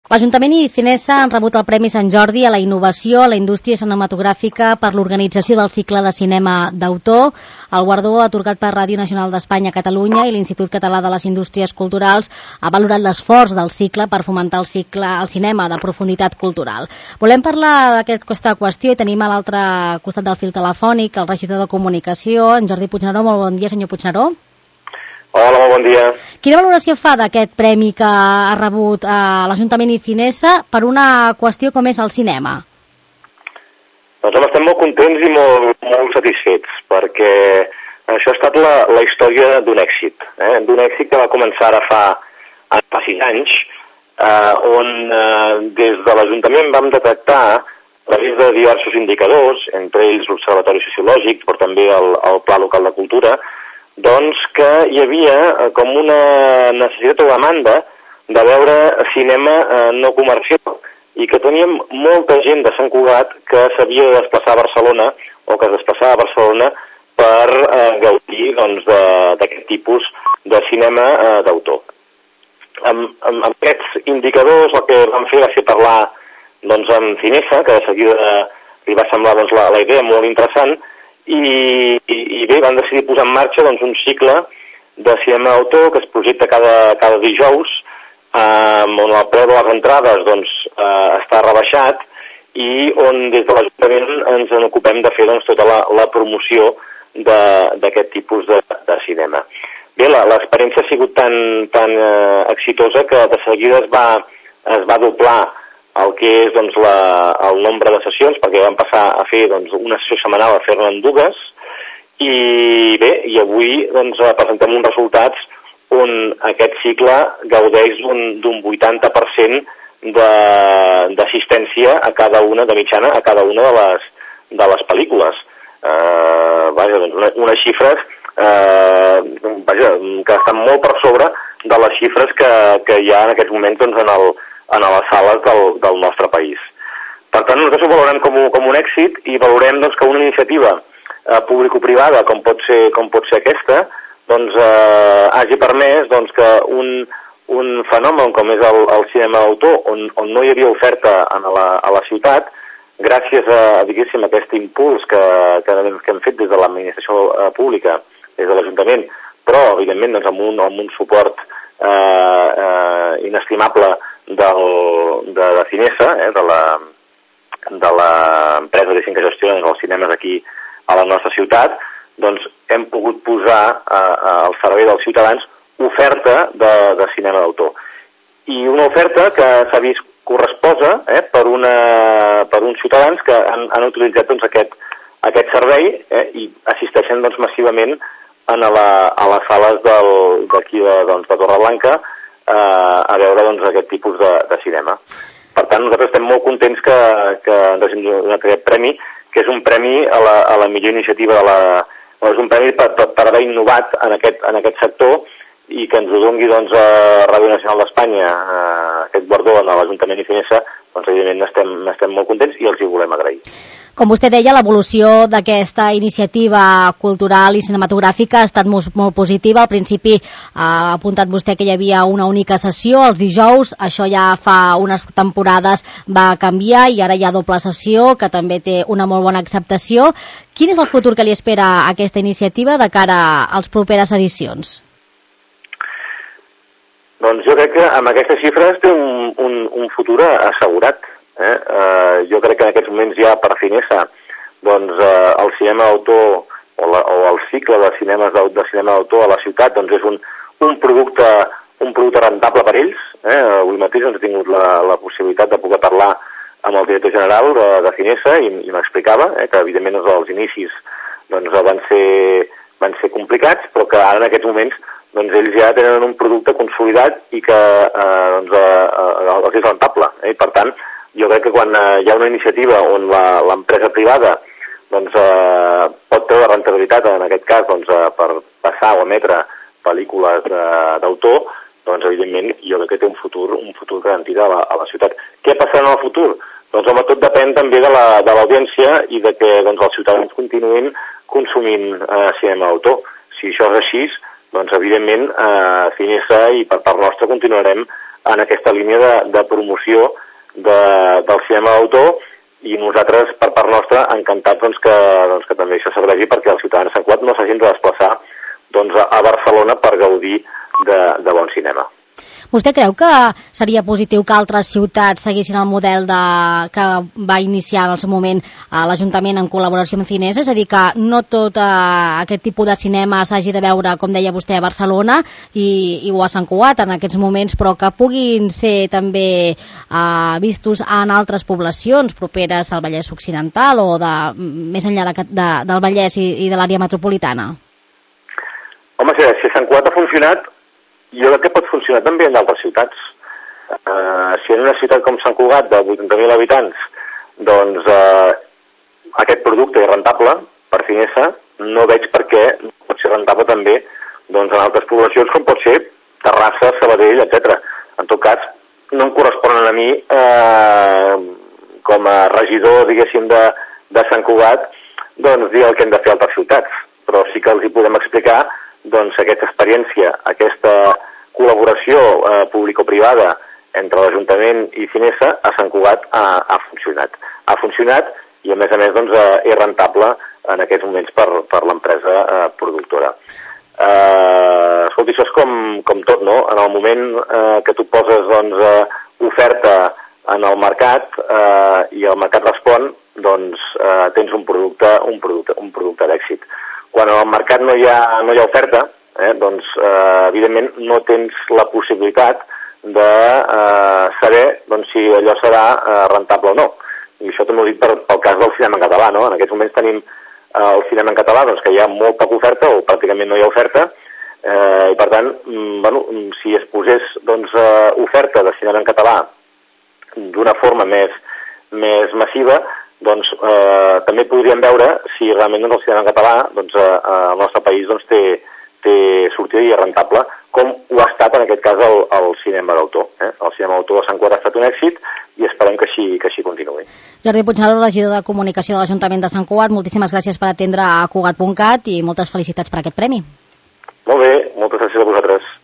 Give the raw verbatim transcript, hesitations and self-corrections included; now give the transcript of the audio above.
L'Ajuntament i Cinesa han rebut el Premi Sant Jordi a la innovació a la indústria cinematogràfica per l'organització del cicle de cinema d'autor. El guardó atorgat per Ràdio Nacional d'Espanya a Catalunya i l'Institut Català de les Indústries Culturals ha valorat l'esforç del cicle per fomentar el cicle al cinema de profunditat cultural. Volem parlar d'aquesta qüestió i tenim a l'altre costat del fil telefònic el regidor de Comunicació, en Jordi Puigneró. Molt bon dia, senyor Puigneró. Hola, molt bon dia. Quina valoració fa d'aquest premi que ha rebut eh, l'Ajuntament i Cinesa per una qüestió com és el cinema? Doncs estem molt contents i molt, molt satisfets, perquè això ha estat la, la història d'un èxit, eh? d'un èxit que va començar ara fa, fa sis anys, eh, on eh, des de l'Ajuntament vam detectar, a través de diversos indicadors, entre ells l'Observatori Sociològic, però també el, el Pla Local de Cultura, doncs que hi havia com una necessitat o demanda de veure cinema eh, no comercial i que teníem molta gent de Sant Cugat que s'havia de desplaçar a Barcelona o que es desplaçava a Barcelona per eh, gaudir doncs, d'aquest tipus de cinema eh, d'autor. Amb, amb, amb aquests indicadors el que vam fer va ser parlar doncs, amb Cinesa, que de seguida li va semblar doncs, la, la idea molt interessant, I, i, i bé, van decidir posar en marxa doncs, un cicle de cinema d'autor que es projecta cada, cada dijous, eh, on el preu de les entrades doncs, eh, està rebaixat i on des de l'Ajuntament ens en ocupem de fer doncs, tota la, la promoció d'aquest tipus de, de cinema. Bé, l'experiència ha sigut tan, tan eh, exitosa que de seguida es va, es va doblar el que és doncs, la, el nombre de sessions, perquè vam passar a fer doncs, una sessió setmanal, a fer-ne en dues, i bé, i avui doncs, presentem uns resultats on aquest cicle gaudeix d'un vuitanta per cent d'assistència a cada una, de mitjana, a cada una de les, de les pel·lícules. Eh, vaja, doncs una, unes xifres eh, vaja, que estan molt per sobre de les xifres que, que hi ha en aquests moments doncs, en el en les sales del, del nostre país. Per tant, nosaltres ho valorem com, com un èxit i valorem doncs, que una iniciativa eh, público-privada com pot ser, com pot ser aquesta doncs, eh, hagi permès doncs, que un, un fenomen com és el, el cinema d'autor, on, on no hi havia oferta a la, a la ciutat, gràcies a, diguéssim, a aquest impuls que, que, que hem fet des de l'administració eh, pública, des de l'Ajuntament, però, evidentment, doncs, amb, un, amb un suport eh, eh, inestimable del, de, de Cinesa, eh, de la de l'empresa que gestiona els cinemes aquí a la nostra ciutat, doncs hem pogut posar eh, al servei dels ciutadans oferta de, de cinema d'autor. I una oferta que s'ha vist corresposa eh, per, una, per uns ciutadans que han, han utilitzat doncs, aquest, aquest servei eh, i assisteixen doncs, massivament en la, a les sales d'aquí de, doncs, de Torreblanca a veure doncs, aquest tipus de, de cinema. Per tant, nosaltres estem molt contents que, que ens hagin donat aquest premi, que és un premi a la, a la millor iniciativa de la... és un premi per, per, per haver innovat en aquest, en aquest sector i que ens ho doni doncs, a Ràdio Nacional d'Espanya, aquest guardó en l'Ajuntament i Cinesa, doncs evidentment estem, estem molt contents i els hi volem agrair. Com vostè deia, l'evolució d'aquesta iniciativa cultural i cinematogràfica ha estat molt, molt positiva. Al principi ha apuntat vostè que hi havia una única sessió els dijous, això ja fa unes temporades va canviar i ara hi ha doble sessió, que també té una molt bona acceptació. Quin és el futur que li espera a aquesta iniciativa de cara a les properes edicions? Doncs jo crec que amb aquestes xifres té un, un, un futur assegurat. Eh? Uh, jo crec que en aquests moments ja per Cinesa doncs, uh, el cinema d'autor o, la, o el cicle de cinemes de, de cinema d'autor a la ciutat doncs, és un, un, producte, un producte rentable per ells. Eh? Avui mateix doncs, he tingut la, la possibilitat de poder parlar amb el director general de, de Cinesa i, i m'explicava eh, que evidentment doncs, els inicis doncs, van, ser, van ser complicats, però que ara en aquests moments doncs, ells ja tenen un producte consolidat i que eh, doncs, eh, els és rentable. Eh? Per tant, jo crec que quan eh, hi ha una iniciativa on l'empresa privada doncs, eh, pot treure rentabilitat, en aquest cas doncs, eh, per passar o emetre pel·lícules eh, d'autor, doncs evidentment jo crec que té un futur, un futur garantit a la, a la ciutat. Què passarà en el futur? Doncs home, tot depèn també de l'audiència la, de i de que doncs, els ciutadans continuïn consumint eh, cinema d'autor. Si això és així, doncs evidentment eh, Cinesa i per part nostra continuarem en aquesta línia de, de promoció de, del cinema d'autor, i nosaltres, per part nostra, encantats doncs, que, doncs, que també això s'abregi perquè els ciutadans de Sant Cugat no s'hagin de desplaçar doncs, a Barcelona per gaudir de, de bon cinema. Vostè creu que seria positiu que altres ciutats seguissin el model de, que va iniciar en el seu moment l'Ajuntament en col·laboració amb Cinesa? És a dir, que no tot eh, aquest tipus de cinema s'hagi de veure, com deia vostè, a Barcelona i, i o a Sant Cugat en aquests moments, però que puguin ser també eh, vistos en altres poblacions properes al Vallès Occidental o de, més enllà de, de, del Vallès i, i de l'àrea metropolitana? Home, si, si Sant Cugat ha funcionat, jo crec que pot funcionar també en d'altres ciutats. Uh, si en una ciutat com Sant Cugat, de vuitanta mil habitants, doncs uh, aquest producte és rentable per Cinesa, no veig per què no pot ser rentable també doncs, en altres poblacions, com pot ser Terrassa, Sabadell, etcètera. En tot cas, no em corresponen a mi, uh, com a regidor, diguéssim, de, de Sant Cugat, doncs dir el que hem de fer a altres ciutats. Però sí que els hi podem explicar doncs aquesta experiència, aquesta col·laboració eh, público-privada entre l'Ajuntament i Cinesa a Sant Cugat ha, ha funcionat. Ha funcionat i a més a més doncs, eh, és rentable en aquests moments per, per l'empresa eh, productora. Eh, escolta, això és com, com tot, no? En el moment eh, que tu poses doncs, eh, oferta en el mercat eh, i el mercat respon, doncs eh, tens un producte, un producte, un producte d'èxit. Quan al mercat no hi ha, no hi ha oferta, eh, doncs, eh, evidentment, no tens la possibilitat de eh, saber doncs, si allò serà eh, rentable o no. I això també ho dic per, pel cas del cinema en català, no? En aquests moments tenim eh, el cinema en català, doncs, que hi ha molt poca oferta, o pràcticament no hi ha oferta, eh, i per tant, bueno, si es posés doncs, eh, oferta de cinema en català d'una forma més, més massiva, doncs eh, també podríem veure si realment doncs, el cinema en català doncs, eh, al nostre país doncs, té, té sortida i és rentable, com ho ha estat en aquest cas el, el cinema d'autor. Eh? El cinema d'autor de Sant Cugat ha estat un èxit i esperem que així, que així continuï. Jordi Puigneró, regidor de Comunicació de l'Ajuntament de Sant Cugat, moltíssimes gràcies per atendre a Cugat punt cat i moltes felicitats per aquest premi. Molt bé, moltes gràcies a vosaltres.